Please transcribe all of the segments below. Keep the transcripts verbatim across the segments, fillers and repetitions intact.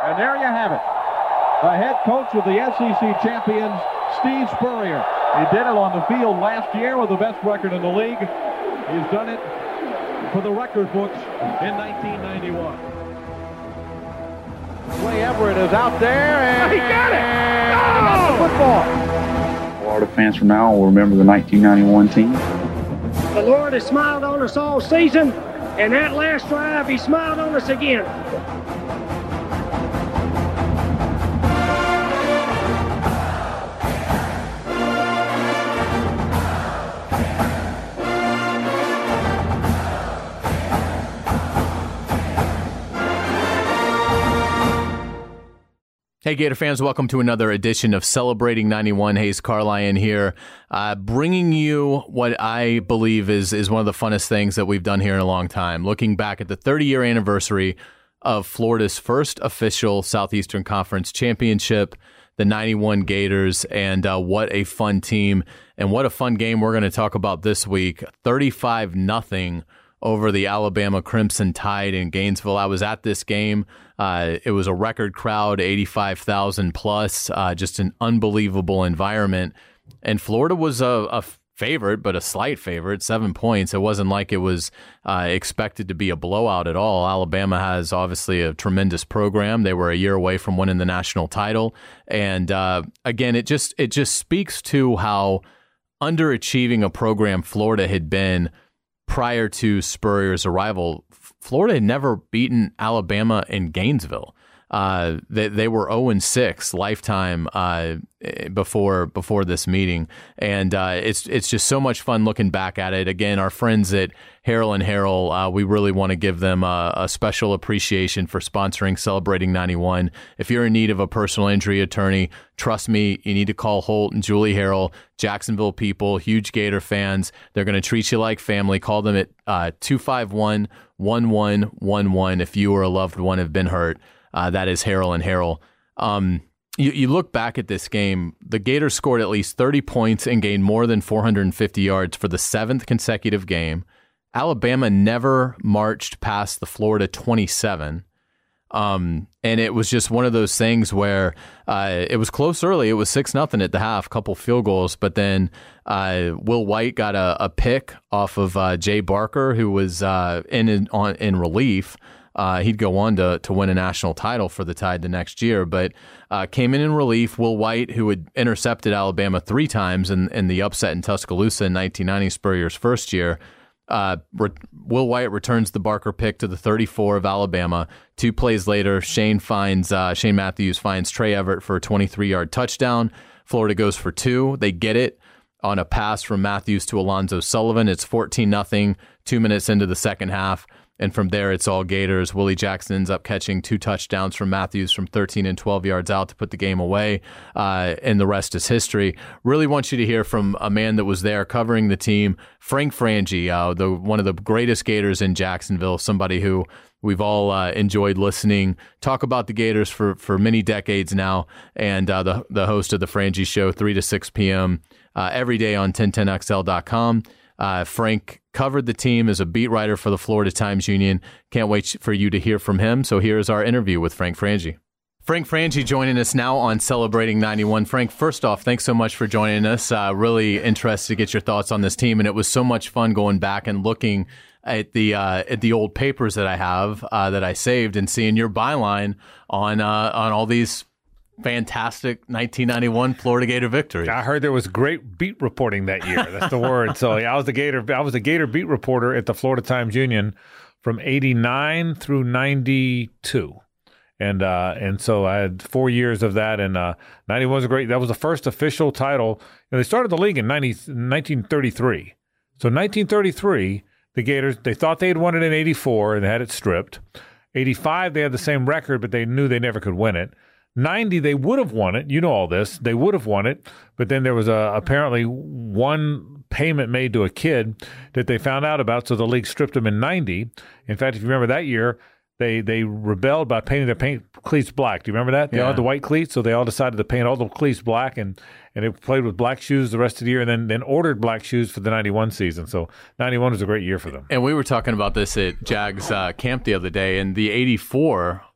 And there you have it. The head coach of the S E C champions, Steve Spurrier. He did it on the field last year with the best record in the league. He's done it for the record books in nineteen ninety-one. Clay Everett is out there, and he got it! And he got the football. Florida fans from now will remember the nineteen ninety-one team. The Lord has smiled on us all season, and that last drive, he smiled on us again. Hey, Gator fans, welcome to another edition of Celebrating ninety-one. Hayes Carlyon here, uh, bringing you what I believe is, is one of the funnest things that we've done here in a long time, looking back at the thirty-year anniversary of Florida's first official Southeastern Conference championship, the ninety-one Gators, and uh, what a fun team and what a fun game we're going to talk about this week. thirty-five nothing over the Alabama Crimson Tide in Gainesville. I was at this game. Uh, it was a record crowd, eighty-five thousand plus, uh, just an unbelievable environment. And Florida was a, a favorite, but a slight favorite, seven points. It wasn't like it was uh, expected to be a blowout at all. Alabama has obviously a tremendous program. They were a year away from winning the national title. And uh, again, it just it just speaks to how underachieving a program Florida had been prior to Spurrier's arrival. Florida had never beaten Alabama in Gainesville. Uh, they, they were oh and six lifetime uh, before before this meeting, and uh, it's it's just so much fun looking back at it. Again, our friends at Harrell and Harrell, uh, we really want to give them a, a special appreciation for sponsoring Celebrating ninety-one. If you're in need of a personal injury attorney, trust me, you need to call Holt and Julie Harrell, Jacksonville people, huge Gator fans. They're going to treat you like family. Call them at uh, two five one, one one one one if you or a loved one have been hurt. Uh, that is Harrell and Harrell. Um, you, you look back at this game, the Gators scored at least thirty points and gained more than four hundred fifty yards for the seventh consecutive game. Alabama never marched past the Florida twenty-seven. Um, and it was just one of those things where uh, it was close early. It was six nothing at the half, couple field goals, but then uh, Will White got a, a pick off of uh, Jay Barker, who was uh, in, in, on, in relief. Uh, he'd go on to to win a national title for the Tide the next year, but uh, came in in relief. Will White, who had intercepted Alabama three times in, in the upset in Tuscaloosa in nineteen ninety, Spurrier's first year, uh, re- Will White returns the Barker pick to the thirty-four of Alabama. Two plays later, Shane finds uh, Shane Matthews finds Trey Everett for a twenty-three-yard touchdown. Florida goes for two. They get it on a pass from Matthews to Alonzo Sullivan. It's fourteen nothing, two minutes into the second half. And from there, it's all Gators. Willie Jackson ends up catching two touchdowns from Matthews from thirteen and twelve yards out to put the game away, uh, and the rest is history. Really want you to hear from a man that was there covering the team, Frank Frangie, uh, the one of the greatest Gators in Jacksonville, somebody who we've all uh, enjoyed listening, talk about the Gators for, for many decades now, and uh, the, the host of the Frangie Show, three to six p.m. Uh, every day on ten ten X L dot com. Uh, Frank covered the team as a beat writer for the Florida Times-Union. Can't wait for you to hear from him. So here's our interview with Frank Frangie. Frank Frangie joining us now on Celebrating ninety-one. Frank, first off, thanks so much for joining us. Uh, really interested to get your thoughts on this team, and it was so much fun going back and looking at the uh, at the old papers that I have uh, that I saved and seeing your byline on uh, on all these fantastic nineteen ninety-one Florida Gator victory. I heard there was great beat reporting that year. That's the word. So yeah, I was the Gator. I was a Gator beat reporter at the Florida Times-Union from eighty-nine through ninety-two, and uh, and so I had four years of that. And uh, ninety-one was great. That was the first official title. You know, they started the league in nineteen thirty-three. So nineteen thirty-three, the Gators, they thought they had won it in eighty-four and they had it stripped. eighty-five, they had the same record, but they knew they never could win it. ninety, they would have won it. You know all this. They would have won it, but then there was a, apparently one payment made to a kid that they found out about, so the league stripped them in ninety. In fact, if you remember that year, they they rebelled by painting their paint cleats black. Do you remember that? They yeah. all had the white cleats, so they all decided to paint all the cleats black, and, and they played with black shoes the rest of the year, and then, then ordered black shoes for the ninety-one season. So ninety-one was a great year for them. And we were talking about this at Jag's uh, camp the other day, and the eighty-four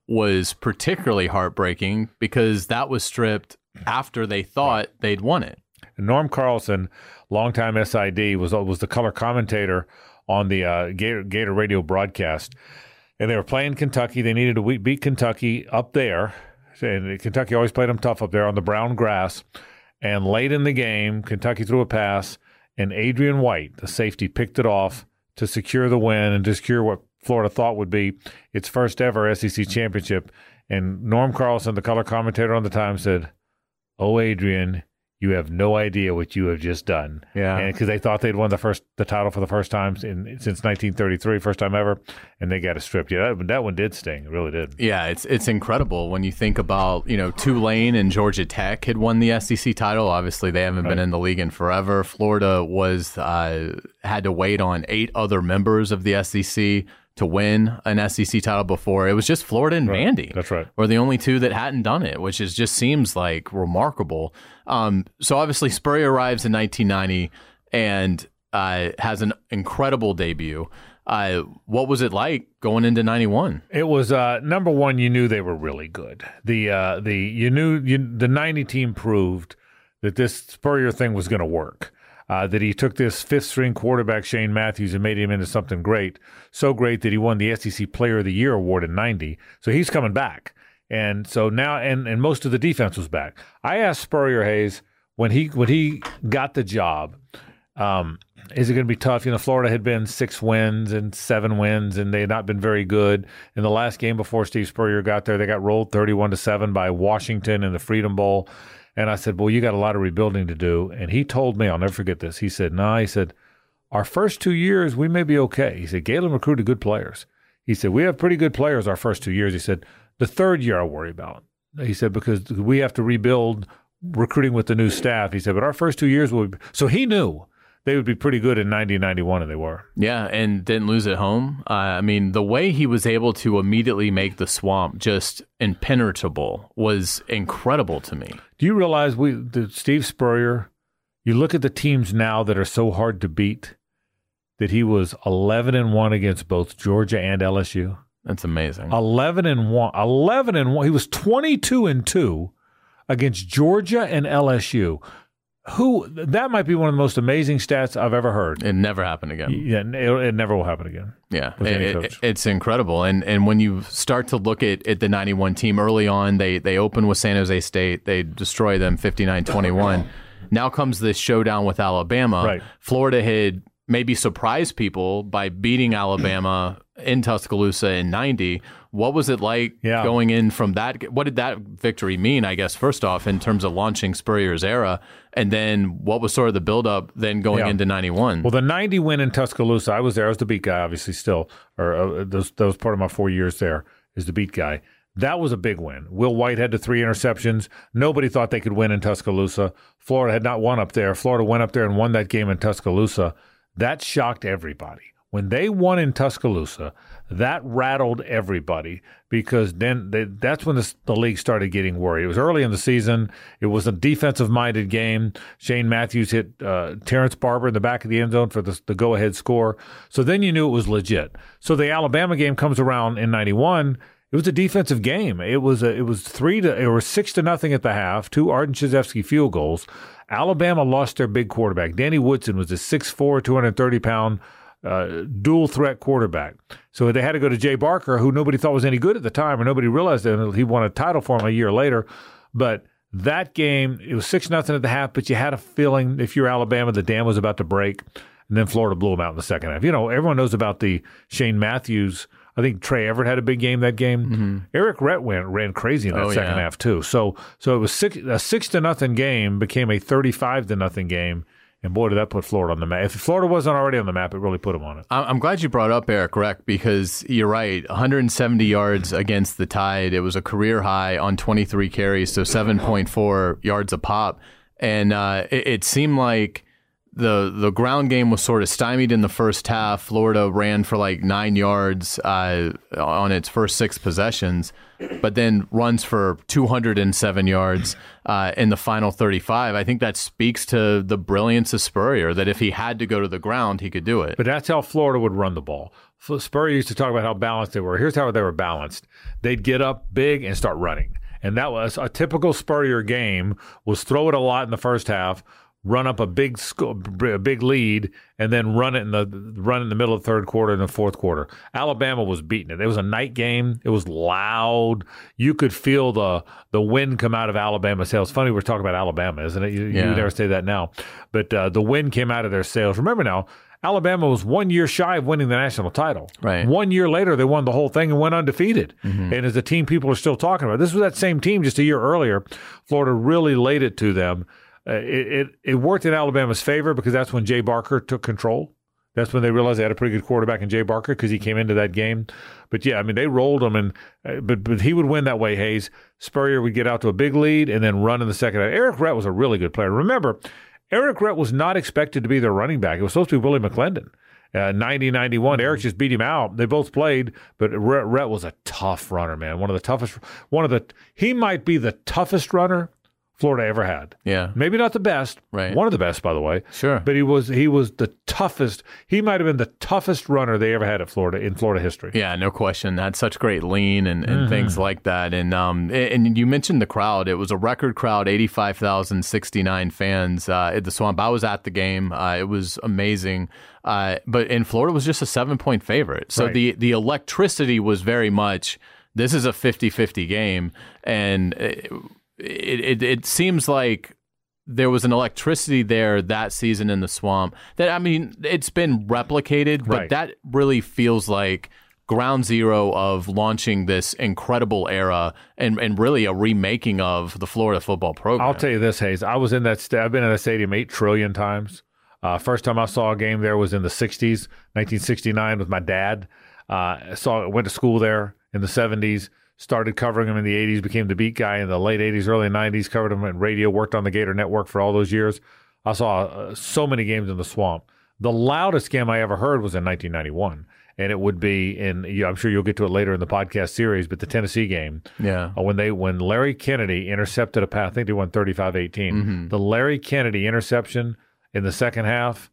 was particularly heartbreaking because that was stripped after they thought right. they'd won it. Norm Carlson, longtime S I D, was was the color commentator on the uh, Gator, Gator radio broadcast. And they were playing Kentucky. They needed to beat Kentucky up there. And Kentucky always played them tough up there on the brown grass. And late in the game, Kentucky threw a pass, and Adrian White, the safety, picked it off to secure the win and to secure what Florida thought would be its first ever S E C championship. And Norm Carlson, the color commentator on the time, said, "Oh, Adrian, you have no idea what you have just done." Yeah, because they thought they'd won the first the title for the first time in since nineteen thirty-three, first time ever, and they got it stripped. Yeah, that, that one did sting. It really did. Yeah, it's it's incredible when you think about, you know, Tulane and Georgia Tech had won the S E C title. Obviously, they haven't right. been in the league in forever. Florida was uh, had to wait on eight other members of the S E C to win an S E C title before. It was just Florida and right. Vandy. That's right. Were the only two that hadn't done it, which is just seems like remarkable. Um, so obviously Spurrier arrives in nineteen ninety and uh, has an incredible debut. Uh, what was it like going into ninety-one? It was uh, number one. You knew they were really good. The uh, the you knew you, the ninety team proved that this Spurrier thing was going to work. Uh, that he took this fifth-string quarterback, Shane Matthews, and made him into something great. So great that he won the S E C Player of the Year award in ninety. So he's coming back. And so now, and, and most of the defense was back. I asked Spurrier, Hayes, when he when he got the job, um, is it going to be tough? You know, Florida had been six wins and seven wins, and they had not been very good. In the last game before Steve Spurrier got there, they got rolled thirty-one to seven by Washington in the Freedom Bowl. And I said, well, you got a lot of rebuilding to do. And he told me, I'll never forget this. He said, no, nah, he said, our first two years, we may be okay. He said, Galen recruited good players. He said, we have pretty good players our first two years. He said, the third year I'll worry about. He said, because we have to rebuild recruiting with the new staff. He said, but our first two years will be. So he knew they would be pretty good in ninety and ninety-one, and they were. Yeah, and didn't lose at home. Uh, I mean, the way he was able to immediately make the Swamp just impenetrable was incredible to me. Do you realize we, the Steve Spurrier, you look at the teams now that are so hard to beat, that he was eleven and one against both Georgia and L S U? That's amazing. eleven and one. eleven and one. He was twenty-two and two against Georgia and L S U. Who that might be one of the most amazing stats I've ever heard. It never happened again. Yeah, it, it never will happen again. Yeah, it, it, it's incredible. And and when you start to look at, at the ninety-one team early on, they they open with San Jose State, they destroy them fifty-nine twenty-one. Now comes this showdown with Alabama. Right. Florida had maybe surprised people by beating Alabama in Tuscaloosa in ninety. What was it like yeah. going in from that? What did that victory mean, I guess, first off, in terms of launching Spurrier's era? And then what was sort of the buildup then going yeah. into ninety-one? Well, the ninety win in Tuscaloosa, I was there. I was the beat guy, obviously, still. Or uh, that, was, that was part of my four years there, is the beat guy. That was a big win. Will White had the three interceptions. Nobody thought they could win in Tuscaloosa. Florida had not won up there. Florida went up there and won that game in Tuscaloosa. That shocked everybody. When they won in Tuscaloosa, that rattled everybody because then they, that's when the, the league started getting worried. It was early in the season. It was a defensive-minded game. Shane Matthews hit uh, Terrence Barber in the back of the end zone for the, the go-ahead score. So then you knew it was legit. So the Alabama game comes around in ninety-one. It was a defensive game. It was a, it was three to it was six to nothing at the half. Two Arden Krzyzewski field goals. Alabama lost their big quarterback. Danny Woodson was a six foot four, two hundred thirty pound uh, dual threat quarterback. So they had to go to Jay Barker, who nobody thought was any good at the time, or nobody realized that he won a title for him a year later. But that game, it was six nothing at the half. But you had a feeling if you're Alabama, the dam was about to break, and then Florida blew them out in the second half. You know, everyone knows about the Shane Matthews. I think Trey Everett had a big game that game. Mm-hmm. Eric Rhett went, ran crazy in that oh, second yeah. half too. So so it was six, a six to nothing game became a thirty-five to nothing game, and boy, did that put Florida on the map. If Florida wasn't already on the map, it really put them on it. I'm glad you brought up Eric Rhett because you're right. one hundred seventy yards against the Tide. It was a career high on twenty-three carries, so seven point four yards a pop, and uh, it, it seemed like the the ground game was sort of stymied in the first half. Florida ran for like nine yards uh, on its first six possessions, but then runs for two hundred seven yards uh, in the final thirty-five. I think that speaks to the brilliance of Spurrier, that if he had to go to the ground, he could do it. But that's how Florida would run the ball. Spurrier used to talk about how balanced they were. Here's how they were balanced. They'd get up big and start running. And that was a typical Spurrier game, was throw it a lot in the first half, run up a big sco- a big lead, and then run it in the run in the middle of the third quarter and the fourth quarter. Alabama was beating it. It was a night game. It was loud. You could feel the the wind come out of Alabama's sails. Funny we're talking about Alabama, isn't it? You, yeah. you never say that now. But uh, the wind came out of their sails. Remember now, Alabama was one year shy of winning the national title. Right. One year later, they won the whole thing and went undefeated. Mm-hmm. And as a team people are still talking about, this was that same team just a year earlier. Florida really laid it to them. Uh, it, it it worked in Alabama's favor because that's when Jay Barker took control. That's when they realized they had a pretty good quarterback in Jay Barker because he came into that game. But yeah, I mean, they rolled him, and uh, but but he would win that way, Hayes. Spurrier would get out to a big lead and then run in the second half. Eric Rhett was a really good player. Remember, Eric Rhett was not expected to be their running back. It was supposed to be Willie McClendon. Uh, ninety ninety-one, Eric just beat him out. They both played, but Rhett, Rhett was a tough runner, man. One of the toughest, one of the, he might be the toughest runner Florida ever had. Yeah. Maybe not the best. Right. One of the best, by the way. Sure. But he was he was the toughest. He might have been the toughest runner they ever had at Florida in Florida history. Yeah, no question. Had such great lean and, and mm-hmm. things like that. And um and you mentioned the crowd. It was a record crowd, eighty-five thousand sixty-nine fans uh, at the Swamp. I was at the game. Uh, it was amazing. Uh, but in Florida was just a seven-point favorite. So right. the the electricity was very much, this is a fifty-fifty game. And it, It, it it seems like there was an electricity there that season in the Swamp that, I mean, it's been replicated, but right. that really feels like ground zero of launching this incredible era and, and really a remaking of the Florida football program. I'll tell you this, Hayes. I was in that. St- I've been in that stadium eight trillion times. Uh, first time I saw a game there was in the sixties, nineteen sixty-nine, with my dad. Uh, I saw went to school there in the seventies. Started covering him in the eighties, became the beat guy in the late eighties, early nineties, covered him in radio, worked on the Gator Network for all those years. I saw uh, so many games in the Swamp. The loudest game I ever heard was in nineteen ninety-one, and it would be in, yeah, I'm sure you'll get to it later in the podcast series, but the Tennessee game. Yeah. Uh, when they when Larry Kennedy intercepted a pass, I think they won thirty-five eighteen. Mm-hmm. The Larry Kennedy interception in the second half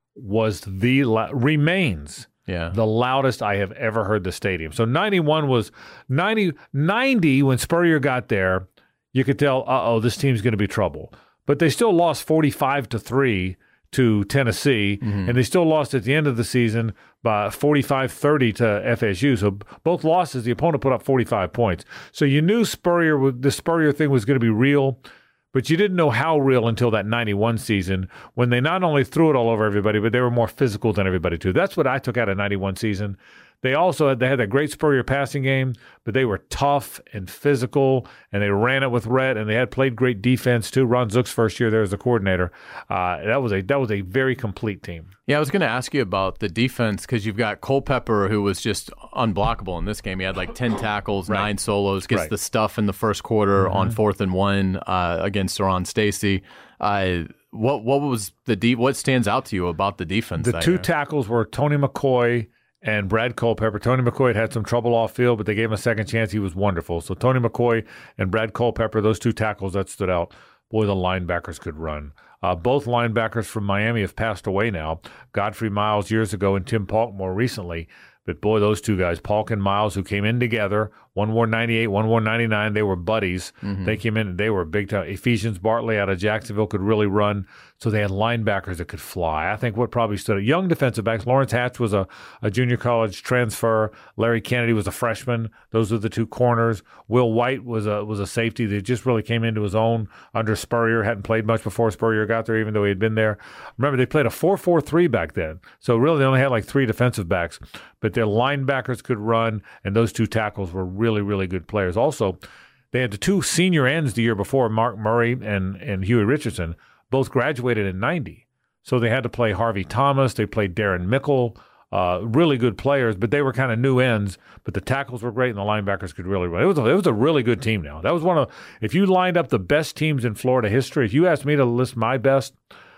was the, remains Yeah. the loudest I have ever heard the stadium. So ninety-one was ninety, ninety when Spurrier got there, you could tell, uh-oh, this team's going to be trouble. But they still lost forty-five to three to Tennessee, mm-hmm. and they still lost at the end of the season by forty-five thirty to F S U. So both losses, the opponent put up forty-five points. So you knew Spurrier, the Spurrier thing was going to be real, but you didn't know how real until that ninety-one season when they not only threw it all over everybody, but they were more physical than everybody too. That's what I took out of ninety-one season. They also had, they had that great Spurrier passing game, but they were tough and physical, and they ran it with Rhett, and they had played great defense too. Ron Zook's first year there as a coordinator. Uh, that was a that was a very complete team. Yeah, I was going to ask you about the defense because you've got Culpepper, who was just unblockable in this game. He had like ten tackles, right. nine solos, gets right. the stuff in the first quarter mm-hmm. on fourth and one uh, against Ron Stacy. Uh, what what was the de- what stands out to you about the defense? The two year? tackles were Tony McCoy and Brad Culpepper. Tony McCoy had had some trouble off field, but they gave him a second chance. He was wonderful. So Tony McCoy and Brad Culpepper, those two tackles that stood out. Boy, the linebackers could run. Uh, both linebackers from Miami have passed away now. Godfrey Miles years ago and Tim Paulk more recently. But boy, those two guys, Paulk and Miles, who came in together, one wore ninety-eight, one wore ninety-nine. They were buddies. Mm-hmm. They came in and they were big time. Ephesians Bartley out of Jacksonville could really run. So they had linebackers that could fly. I think what probably stood out, young defensive backs. Lawrence Hatch was a, a junior college transfer. Larry Kennedy was a freshman. Those were the two corners. Will White was a was a safety that just really came into his own under Spurrier. Hadn't played much before Spurrier got there, even though he had been there. Remember, they played a four four three back then. So really they only had like three defensive backs. But their linebackers could run, and those two tackles were really, really good players. Also, they had the two senior ends the year before, Mark Murray and, and Huey Richardson, both graduated in ninety. So they had to play Harvey Thomas. They played Darren Mickle, uh, really good players, but they were kind of new ends. But the tackles were great, and the linebackers could really run. It was a, it was a really good team now. That was one of, if you lined up the best teams in Florida history, if you asked me to list my best,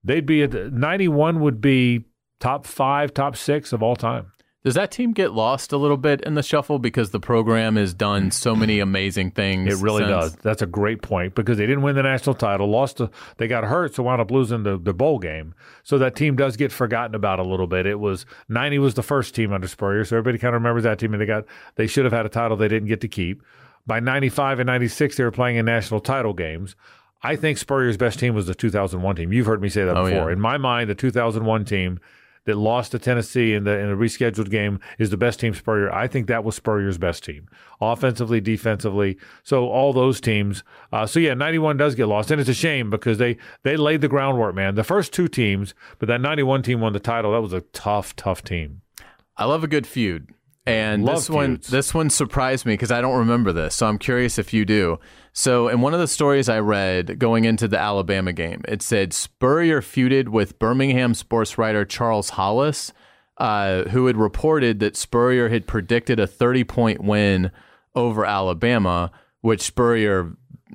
they'd be at ninety-one would be top five, top six of all time. Does that team get lost a little bit in the shuffle because the program has done so many amazing things? It really since? does. That's a great point because they didn't win the national title, lost. To, they got hurt, so wound up losing the, the bowl game. So that team does get forgotten about a little bit. It was ninety was the first team under Spurrier, so everybody kind of remembers that team, and they got they should have had a title they didn't get to keep. By ninety-five and ninety-six, they were playing in national title games. I think Spurrier's best team was the two thousand one team. You've heard me say that oh, before. Yeah. In my mind, the two thousand one team that lost to Tennessee in the in a rescheduled game is the best team Spurrier. I think that was Spurrier's best team, offensively, defensively. So all those teams. Uh, so yeah, ninety-one does get lost, and it's a shame because they they laid the groundwork, man. The first two teams, but that ninety-one team won the title. That was a tough, tough team. I love a good feud. And Love this one, feuds. this one surprised me because I don't remember this, so I'm curious if you do. So, in one of the stories I read going into the Alabama game, it said Spurrier feuded with Birmingham sports writer Charles Hollis, uh, who had reported that Spurrier had predicted a thirty-point win over Alabama, which Spurrier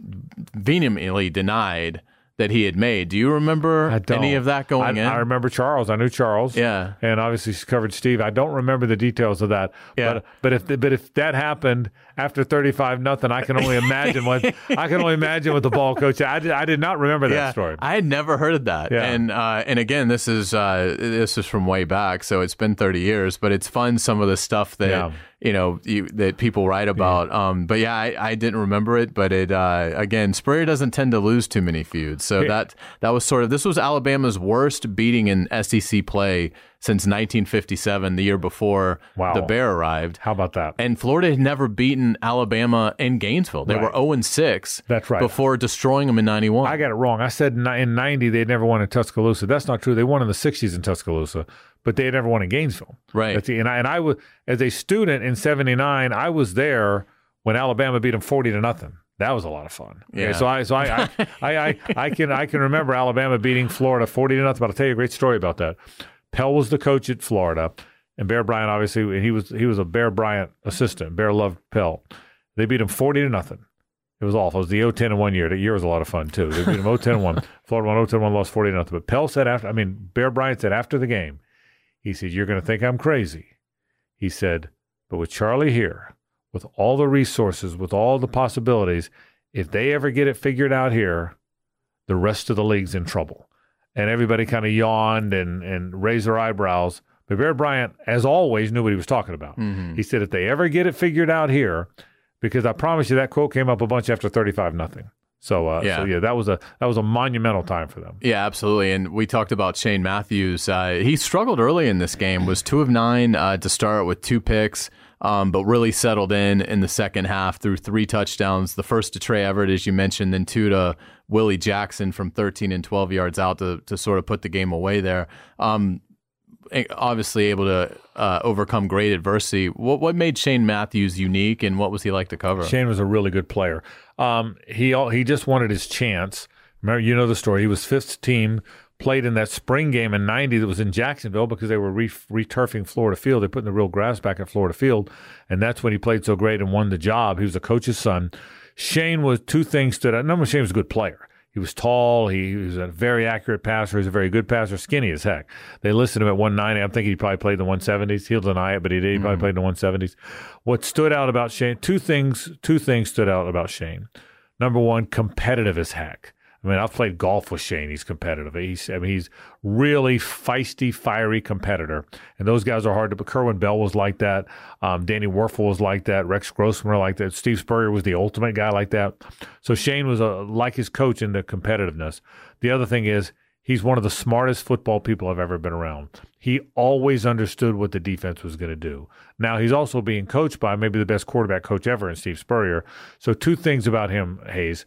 vehemently denied that he had made. Do you remember I don't. any of that going I, in? I remember Charles. I knew Charles. Yeah. And obviously she covered Steve. I don't remember the details of that. Yeah. But but if but if that happened after thirty-five nothing, I can only imagine what I can only imagine what the ball coach. I did, I did not remember that yeah, story. I had never heard of that. Yeah. And uh, and again, this is uh, this is from way back, so it's been thirty years. But it's fun some of the stuff that Yeah. you know you, that people write about. Yeah. Um, but yeah, I, I didn't remember it. But it uh, again, Spurrier doesn't tend to lose too many feuds, so Yeah. that that was sort of this was Alabama's worst beating in S E C play since nineteen fifty-seven, the year before Wow. the Bear arrived. How about that? And Florida had never beaten Alabama in Gainesville. They Right. were oh and six. That's right. Before destroying them in ninety-one. I got it wrong. I said ni- in ninety they'd never won in Tuscaloosa. That's not true. They won in the sixties in Tuscaloosa, but they had never won in Gainesville. Right. That's the, and I and I was as a student in seventy-nine. I was there when Alabama beat them forty to nothing. That was a lot of fun. Okay, Yeah. so I so I I, I I I can I can remember Alabama beating Florida forty to nothing. But I'll tell you a great story about that. Pell was the coach at Florida, and Bear Bryant obviously and he was he was a Bear Bryant assistant. Bear loved Pell. They beat him forty to nothing. It was awful. It was the oh ten and one year. That year was a lot of fun too. They beat him oh ten and one. Florida won oh ten and one, lost forty to nothing. But Pell said after I mean Bear Bryant said after the game, he said, "You're going to think I'm crazy." He said, "But with Charlie here, with all the resources, with all the possibilities, if they ever get it figured out here, the rest of the league's in trouble." And everybody kind of yawned and, and raised their eyebrows. But Bear Bryant, as always, knew what he was talking about. Mm-hmm. He said, if they ever get it figured out here, because I promise you that quote came up a bunch after thirty-five nothing. So, uh, Yeah. so yeah, that was a that was a monumental time for them. Yeah, absolutely. And we talked about Shane Matthews. Uh, he struggled early in this game, was two of nine uh, to start with two picks, um, but really settled in in the second half through three touchdowns. The first to Trey Everett, as you mentioned, then two to Willie Jackson from thirteen and twelve yards out to, to sort of put the game away there. Um, obviously able to uh, overcome great adversity. What what made Shane Matthews unique, and what was he like to cover? Shane was a really good player. Um, he all, he just wanted his chance. Remember, you know the story. He was fifth team, played in that spring game in ninety that was in Jacksonville because they were re- re-turfing Florida Field. They're putting the real grass back at Florida Field, and that's when he played so great and won the job. He was a coach's son. Shane was two things stood out. Number one, Shane was a good player. He was tall. He, he was a very accurate passer. He was a very good passer. Skinny as heck. They listed him at one ninety. I'm thinking he probably played in the one seventies. He'll deny it, but he did. He probably Mm-hmm. played in the one seventies. What stood out about Shane? Two things. Two things stood out about Shane. Number one, competitive as heck. I mean, I've played golf with Shane. He's competitive. He's, I mean, he's really feisty, fiery competitor. And those guys are hard to. But Kerwin Bell was like that. Um, Danny Werfel was like that. Rex Grossman was like that. Steve Spurrier was the ultimate guy like that. So Shane was a, like his coach in the competitiveness. The other thing is he's one of the smartest football people I've ever been around. He always understood what the defense was going to do. Now, he's also being coached by maybe the best quarterback coach ever in Steve Spurrier. So two things about him, Hayes.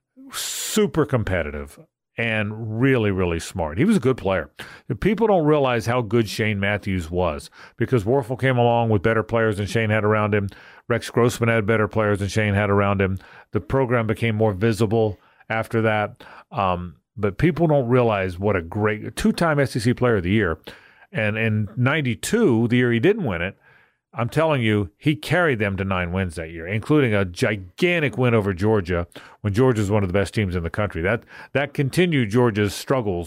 Super competitive and really, really smart. He was a good player. People don't realize how good Shane Matthews was because Werfel came along with better players than Shane had around him. Rex Grossman had better players than Shane had around him. The program became more visible after that. Um, but people don't realize what a great two-time S E C Player of the Year. And in ninety-two, the year he didn't win it, I'm telling you, he carried them to nine wins that year, including a gigantic win over Georgia when Georgia was one of the best teams in the country. That that continued Georgia's struggles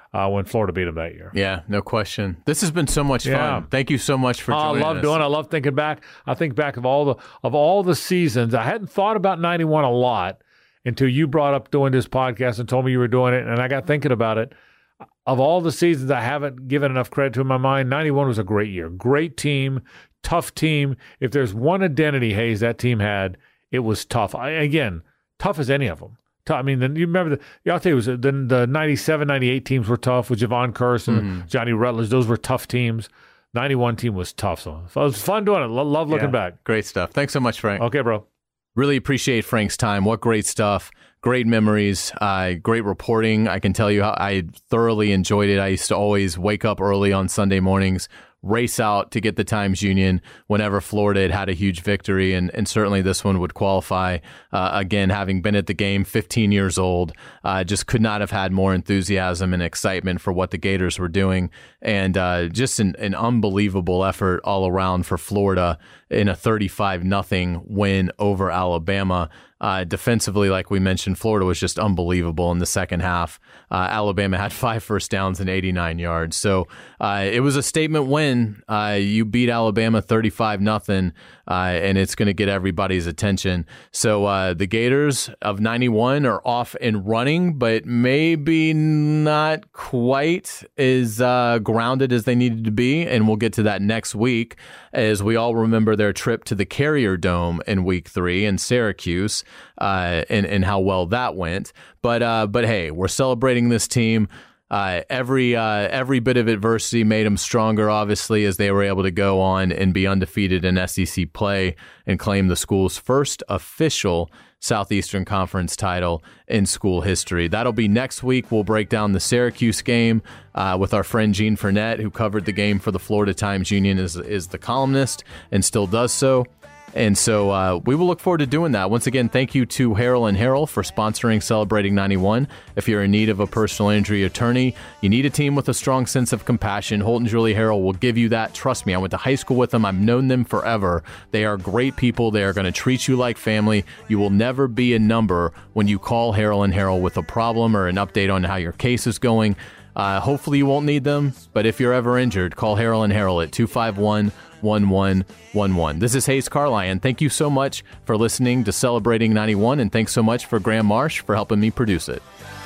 uh, when Florida beat them that year. Yeah, no question. This has been so much fun. Yeah. Thank you so much for oh, joining us. I love doing it. I love thinking back. I think back of all the of all the seasons. I hadn't thought about ninety-one a lot until you brought up doing this podcast and told me you were doing it, and I got thinking about it. Of all the seasons I haven't given enough credit to in my mind, ninety-one was a great year. Great team, tough team. If there's one identity, Hayes, that team had, it was tough. I, again, tough as any of them. I mean, then you remember the, yeah, I'll tell you, it was, the, the ninety-seven, ninety-eight teams were tough with Javon Curse and mm-hmm. Johnny Rutledge. Those were tough teams. ninety-one team was tough. So, so it was fun doing it. Love looking yeah, back. Great stuff. Thanks so much, Frank. Okay, bro. Really appreciate Frank's time. What great stuff. Great memories. Uh, great reporting. I can tell you how I thoroughly enjoyed it. I used to always wake up early on Sunday mornings, race out to get the Times-Union whenever Florida had had a huge victory, and, and certainly this one would qualify. Uh, again, having been at the game, fifteen years old, uh, just could not have had more enthusiasm and excitement for what the Gators were doing, and uh, just an, an unbelievable effort all around for Florida in a thirty-five nothing win over Alabama. Uh, defensively, like we mentioned, Florida was just unbelievable in the second half. Uh, Alabama had five first downs and eighty-nine yards. So uh, it was a statement win. Uh, you beat Alabama thirty-five nothing, uh, and it's going to get everybody's attention. So uh, the Gators of ninety-one are off and running, but maybe not quite as uh, grounded as they needed to be. And we'll get to that next week, as we all remember their trip to the Carrier Dome in week three in Syracuse. Uh, and, and how well that went. But uh, but hey, we're celebrating this team. Uh, every uh, every bit of adversity made them stronger, obviously, as they were able to go on and be undefeated in S E C play and claim the school's first official Southeastern Conference title in school history. That'll be next week. We'll break down the Syracuse game uh, with our friend Gene Fournette, who covered the game for the Florida Times-Union, is, is the columnist and still does so. And so uh, we will look forward to doing that. Once again, thank you to Harrell and Harrell for sponsoring Celebrating ninety-one. If you're in need of a personal injury attorney, you need a team with a strong sense of compassion, Holt and Julie Harrell will give you that. Trust me, I went to high school with them. I've known them forever. They are great people. They are going to treat you like family. You will never be a number when you call Harrell and Harrell with a problem or an update on how your case is going. Uh, hopefully you won't need them, but if you're ever injured, call Harrell and Harrell at two five one, one one one one. This is Hayes Carlyon. Thank you so much for listening to Celebrating ninety-one, and thanks so much for Graham Marsh for helping me produce it.